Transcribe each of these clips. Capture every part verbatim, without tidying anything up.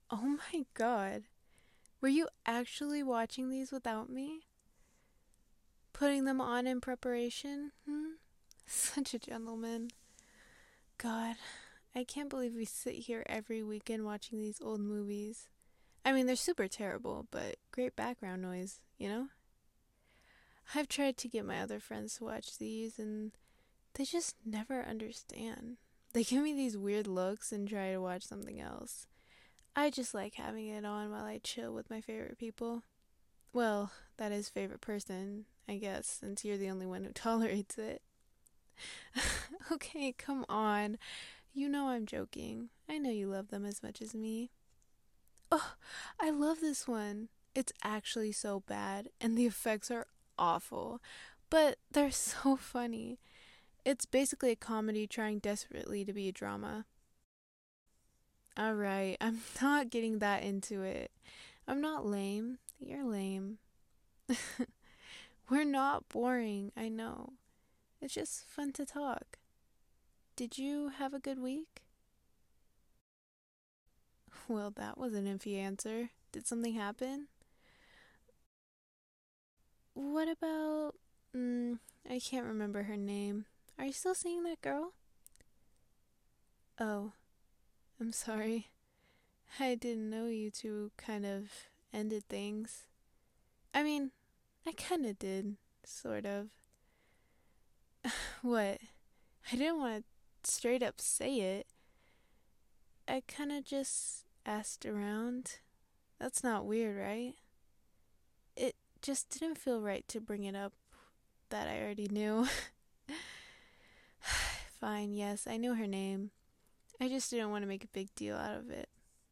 Oh my god. Were you actually watching these without me? Putting them on in preparation? Hmm? Such a gentleman. God, I can't believe we sit here every weekend watching these old movies. I mean, they're super terrible, but great background noise, you know? I've tried to get my other friends to watch these, and they just never understand. They give me these weird looks and try to watch something else. I just like having it on while I chill with my favorite people. Well, that is favorite person, I guess, since you're the only one who tolerates it. Okay, come on. You know I'm joking. I know you love them as much as me. Oh, I love this one. It's actually so bad, and the effects are awful, but they're so funny. It's basically a comedy trying desperately to be a drama. Alright, I'm not getting that into it. I'm not lame. You're lame. We're not boring, I know. It's just fun to talk. Did you have a good week? Well, that was an iffy answer. Did something happen? What about. Mm, I can't remember her name. Are you still seeing that girl? Oh, I'm sorry. I didn't know you two kind of ended things. I mean, I kinda did. Sort of. What? I didn't want to straight up say it. I kinda just asked around. That's not weird, right? It just didn't feel right to bring it up that I already knew. Fine, yes, I knew her name. I just didn't want to make a big deal out of it.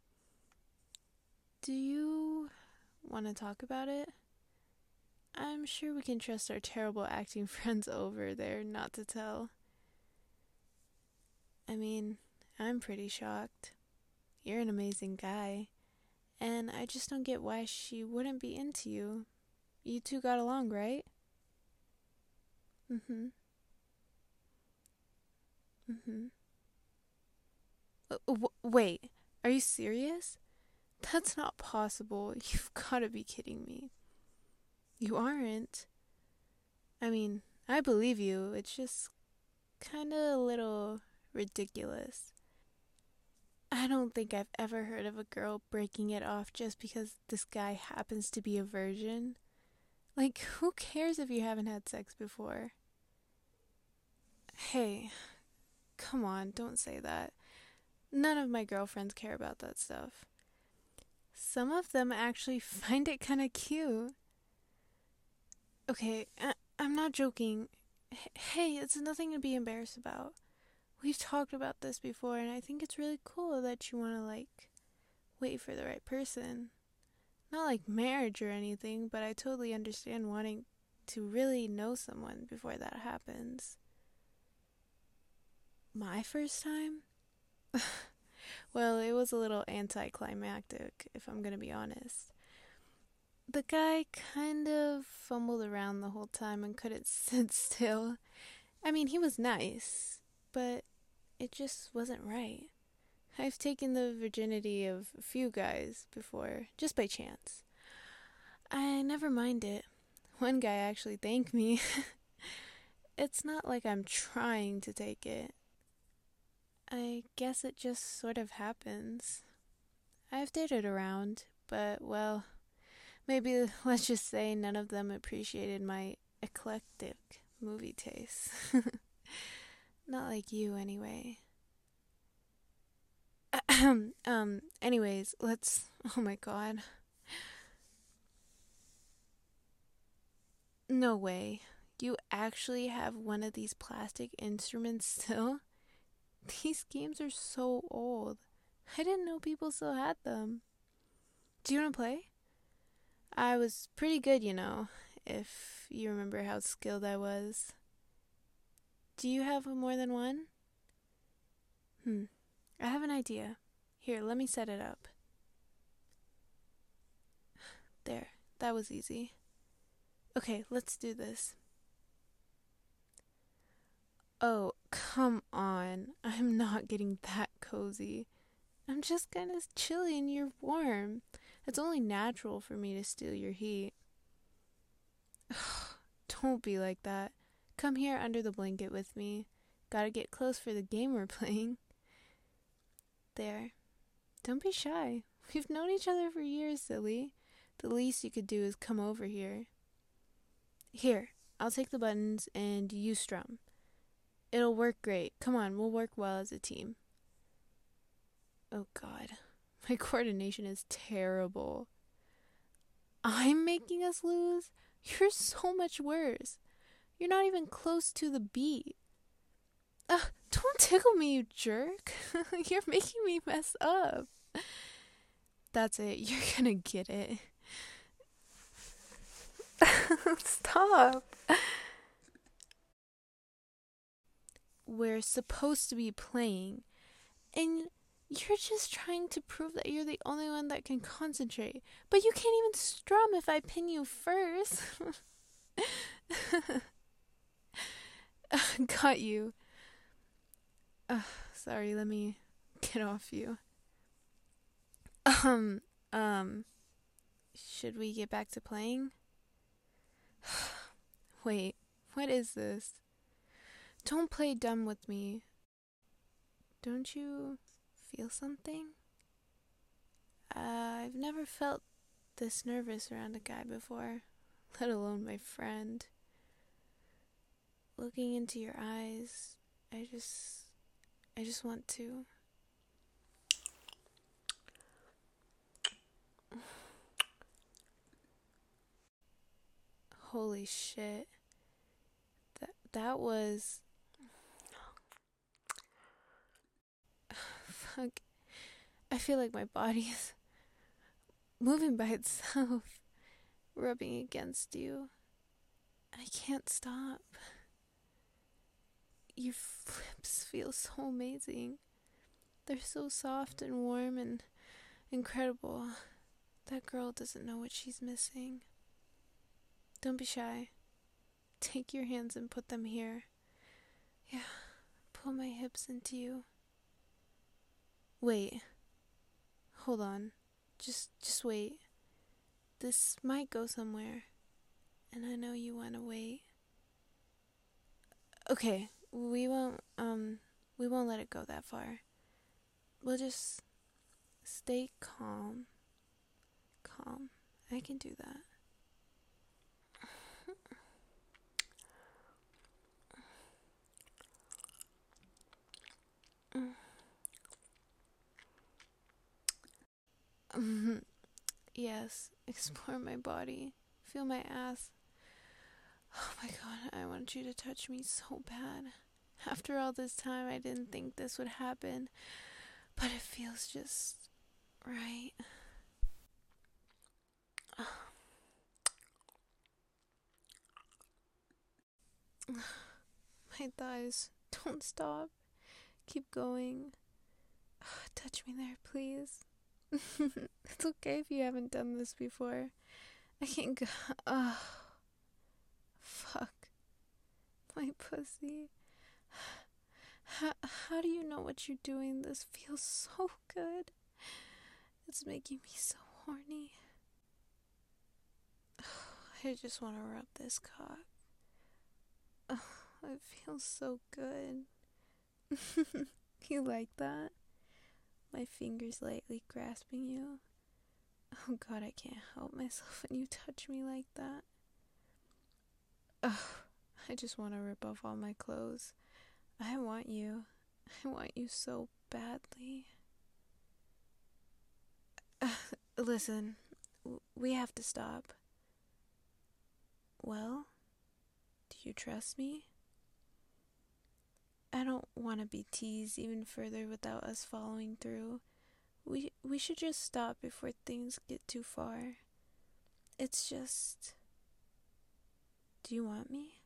Do you want to talk about it? I'm sure we can trust our terrible acting friends over there not to tell. I mean, I'm pretty shocked. You're an amazing guy, and I just don't get why she wouldn't be into you. You two got along, right? Mm hmm. Mm hmm. Uh, w- wait, are you serious? That's not possible. You've gotta be kidding me. You aren't. I mean, I believe you. It's just kinda a little ridiculous. I don't think I've ever heard of a girl breaking it off just because this guy happens to be a virgin. Like, who cares if you haven't had sex before? Hey, come on, don't say that. None of my girlfriends care about that stuff. Some of them actually find it kinda cute. Okay, I- I'm not joking. H- hey, it's nothing to be embarrassed about. We've talked about this before, and I think it's really cool that you want to, like, wait for the right person. Not like marriage or anything, but I totally understand wanting to really know someone before that happens. My first time? Well, it was a little anticlimactic, if I'm gonna be honest. The guy kind of fumbled around the whole time and couldn't sit still. I mean, he was nice, but it just wasn't right. I've taken the virginity of a few guys before, just by chance. I never mind it. One guy actually thanked me. It's not like I'm trying to take it. I guess it just sort of happens. I've dated around, but well, maybe let's just say none of them appreciated my eclectic movie taste. Not like you, anyway. um, anyways, let's. Oh my god. No way. You actually have one of these plastic instruments still? These games are so old. I didn't know people still had them. Do you want to play? I was pretty good, you know, if you remember how skilled I was. Do you have more than one? Hmm, I have an idea. Here, let me set it up. There, that was easy. Okay, let's do this. Oh, come on. I'm not getting that cozy. I'm just kind of chilly and you're warm. It's only natural for me to steal your heat. Don't be like that. Come here under the blanket with me. Gotta get close for the game we're playing. There. Don't be shy. We've known each other for years, silly. The least you could do is come over here. Here, I'll take the buttons and you strum. It'll work great. Come on, we'll work well as a team. Oh God, my coordination is terrible. I'm making us lose? You're so much worse. You're not even close to the beat. Ugh, don't tickle me, you jerk. You're making me mess up. That's it. You're gonna get it. Stop. We're supposed to be playing, and you're just trying to prove that you're the only one that can concentrate. But you can't even strum if I pin you first. Got you. Uh, sorry, let me get off you. Um, um, should we get back to playing? Wait, what is this? Don't play dumb with me. Don't you feel something? Uh, I've never felt this nervous around a guy before, let alone my friend. Looking into your eyes, I just, I just want to. Holy shit. That, that was... Fuck. I feel like my body is moving by itself, rubbing against you. I can't stop. Your lips feel so amazing. They're so soft and warm and incredible. That girl doesn't know what she's missing. Don't be shy. Take your hands and put them here. Yeah, pull my hips into you. Wait. Hold on. Just just wait. This might go somewhere. And I know you want to wait. Okay, we won't um we won't let it go that far. We'll just stay calm. Calm. I can do that. Yes, explore my body. Feel my ass. Oh my god, I want you to touch me so bad. After all this time, I didn't think this would happen, but it feels just right. My thighs, don't stop. Keep going. Touch me there, please. It's okay if you haven't done this before. I can't go. Oh, fuck. My pussy. How, how do you know what you're doing? This feels so good. It's making me so horny. I just want to rub this cock. Oh, it feels so good. You like that? My fingers lightly grasping you. Oh god, I can't help myself when you touch me like that. Ugh, I just want to rip off all my clothes. I want you. I want you so badly. Uh, listen, w- we have to stop. Well, do you trust me? I don't want to be teased even further without us following through. We we should just stop before things get too far. It's just... Do you want me?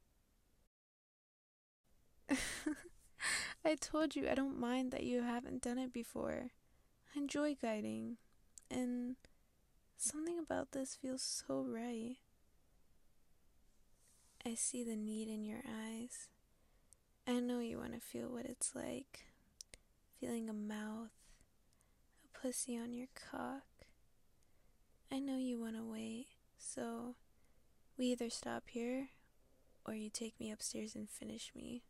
I told you I don't mind that you haven't done it before. I enjoy guiding, and something about this feels so right. I see the need in your eyes. I know you want to feel what it's like, feeling a mouth, pussy on your cock. I know you want to wait, so we either stop here or you take me upstairs and finish me.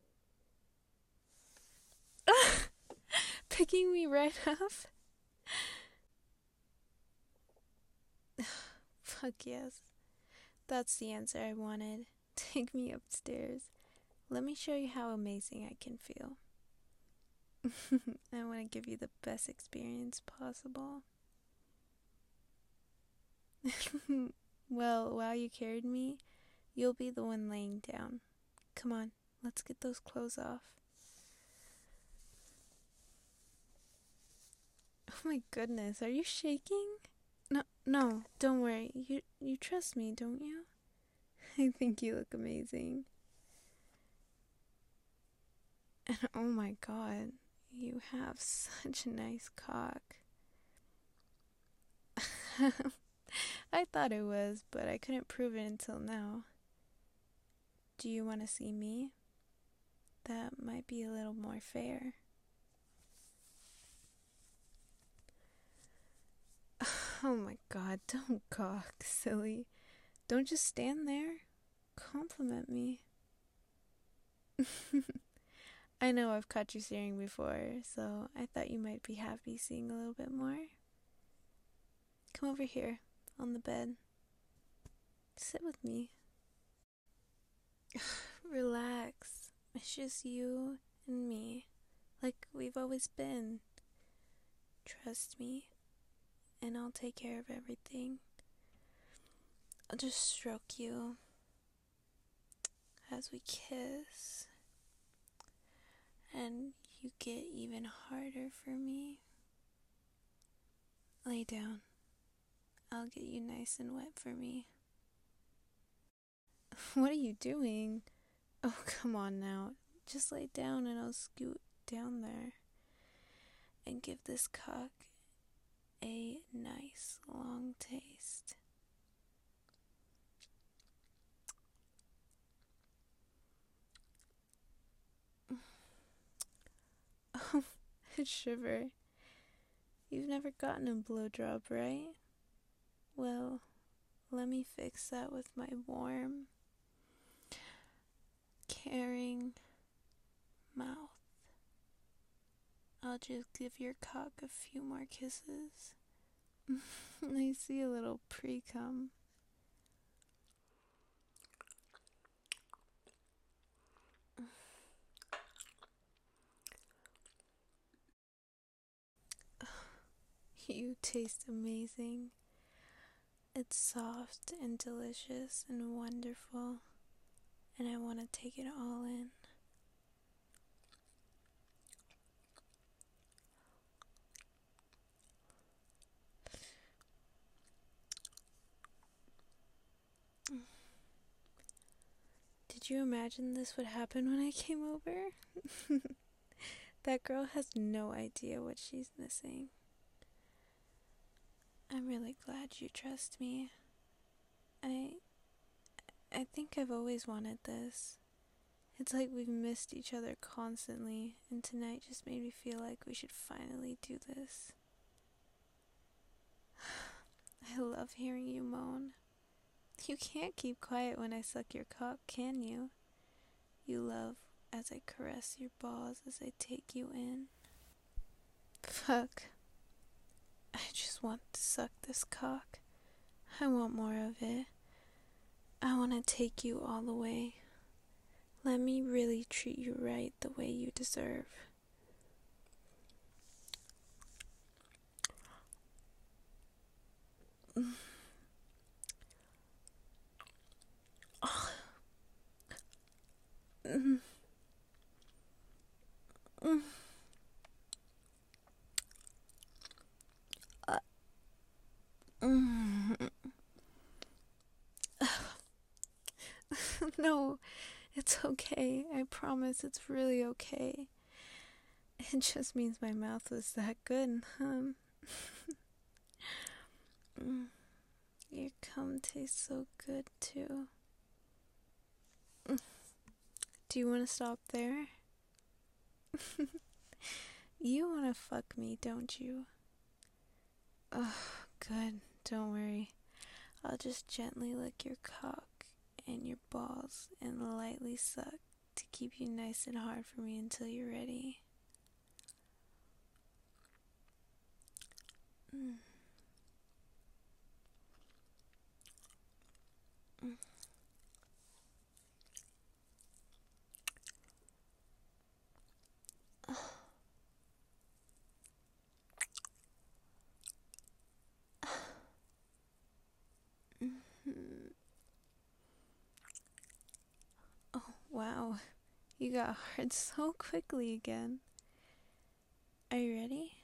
Picking me right up? Fuck yes. That's the answer I wanted. Take me upstairs. Let me show you how amazing I can feel. I want to give you the best experience possible. Well, while you carried me, you'll be the one laying down. Come on, let's get those clothes off. Oh my goodness, are you shaking? No, no, don't worry. You you trust me, don't you? I think you look amazing. And oh my god, you have such a nice cock. I thought it was, but I couldn't prove it until now. Do you want to see me? That might be a little more fair. Oh my god, don't gawk, silly. Don't just stand there. Compliment me. I know I've caught you staring before, so I thought you might be happy seeing a little bit more. Come over here, on the bed. Sit with me. Relax. It's just you and me, like we've always been. Trust me, and I'll take care of everything. I'll just stroke you as we kiss, and you get even harder for me. Lay down. I'll get you nice and wet for me. What are you doing? Oh, come on now. Just lay down and I'll scoot down there and give this cock a nice long taste. Oh, shiver. You've never gotten a blowjob, right? Well, let me fix that with my warm, caring mouth. I'll just give your cock a few more kisses. I see a little pre-cum. You taste amazing. It's soft and delicious and wonderful, and I want to take it all in. Did you imagine this would happen when I came over? That girl has no idea what she's missing. I'm really glad you trust me. I I think I've always wanted this. It's like we've missed each other constantly, and tonight just made me feel like we should finally do this. I love hearing you moan. You can't keep quiet when I suck your cock, can you? You love as I caress your balls as I take you in. Fuck. I just want to suck this cock. I want more of it. I want to take you all the way. Let me really treat you right the way you deserve. No, it's okay. I promise it's really okay. It just means my mouth was that good, huh? Your cum tastes so good, too. Do you want to stop there? You want to fuck me, don't you? Oh, good. Don't worry. I'll just gently lick your cock and your balls and lightly suck to keep you nice and hard for me until you're ready. Mm. Mm. Mm-hmm. Oh, wow. You got hard so quickly again. Are you ready?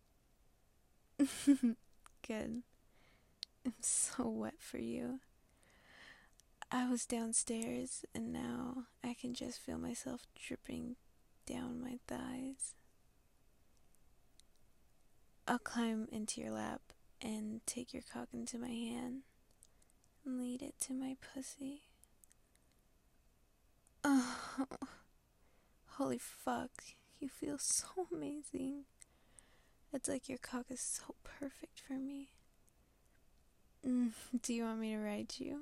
Good. I'm so wet for you. I was downstairs and now I can just feel myself dripping down my thighs. I'll climb into your lap and take your cock into my hand and lead it to my pussy. Oh, holy fuck, you feel so amazing. It's like your cock is so perfect for me. Mm, do you want me to ride you?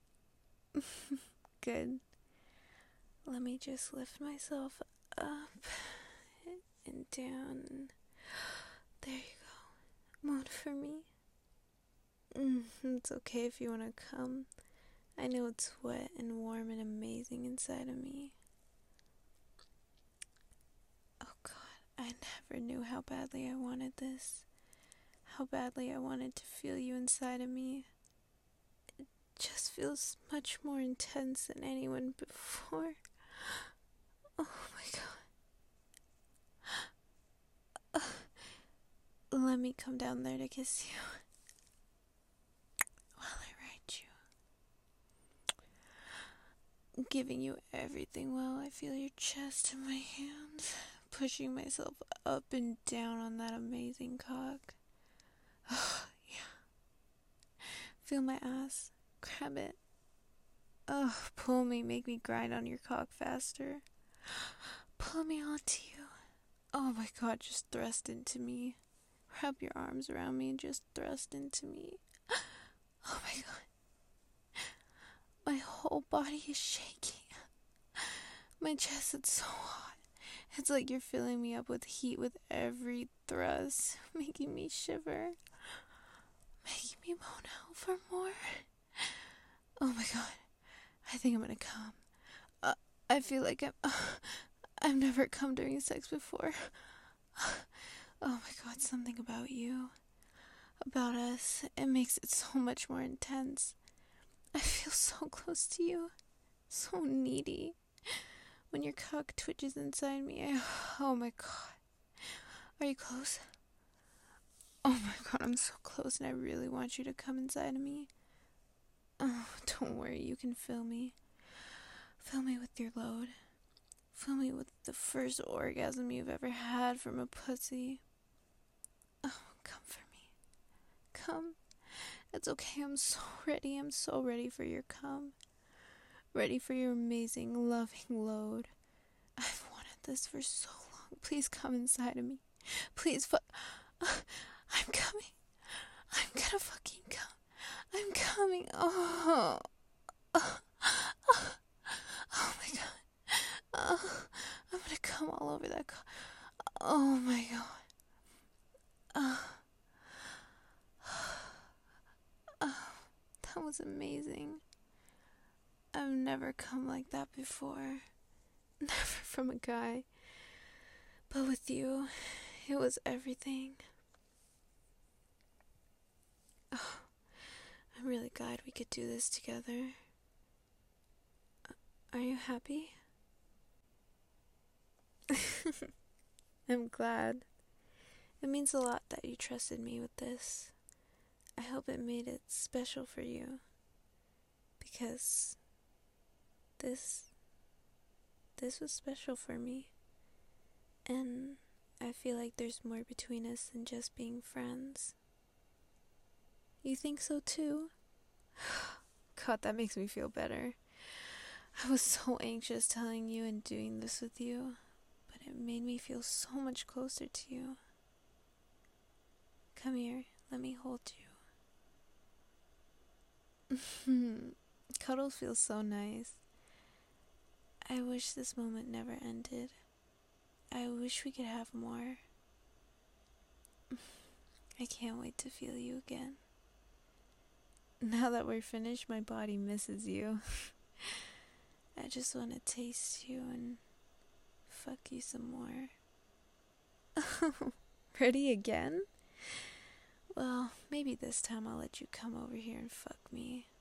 Good. Let me just lift myself up and down. There you go. Moan for me. Mm, it's okay if you want to come. I know it's wet and warm and amazing inside of me. Oh God, I never knew how badly I wanted this. How badly I wanted to feel you inside of me. It just feels much more intense than anyone before. Oh my God. Uh, let me come down there to kiss you while I ride you. Giving you everything while I feel your chest in my hands. Pushing myself up and down on that amazing cock. Oh, yeah. Feel my ass. Grab it. Oh, pull me. Make me grind on your cock faster. Pull me onto you. Oh my God, just thrust into me. Wrap your arms around me and just thrust into me. Oh my God. My whole body is shaking. My chest is so hot. It's like you're filling me up with heat with every thrust, making me shiver. Making me moan out for more. Oh my God. I think I'm gonna come. Uh, I feel like I'm... Uh, I've never come during sex before. Oh my God, something about you. About us. It makes it so much more intense. I feel so close to you. So needy. When your cock twitches inside me, I... Oh my God. Are you close? Oh my God, I'm so close and I really want you to come inside of me. Oh, don't worry, you can feel me. Fill me with your load. Fill me with the first orgasm you've ever had from a pussy. Oh, come for me. Come. It's okay, I'm so ready. I'm so ready for your come. Ready for your amazing, loving load. I've wanted this for so long. Please come inside of me. Please fu- I'm coming. I'm gonna fucking come. I'm coming. Oh. Oh, oh, oh my God. Oh, I'm gonna come all over that car. Oh my God. Oh. Oh, that was amazing. I've never come like that before. Never from a guy. But with you, it was everything. Oh, I'm really glad we could do this together. Are you happy? I'm glad. It means a lot that you trusted me with this. I hope it made it special for you. Because this, this was special for me. And I feel like there's more between us than just being friends. You think so too? God, that makes me feel better. I was so anxious telling you and doing this with you, but it made me feel so much closer to you. Come here, Let me hold you. Cuddles feel so nice. I wish this moment never ended. I wish we could have more. I can't wait to feel you again. Now that we're finished, my body misses you. I just want to taste you and fuck you some more. Ready again? Well, maybe this time I'll let you come over here and fuck me.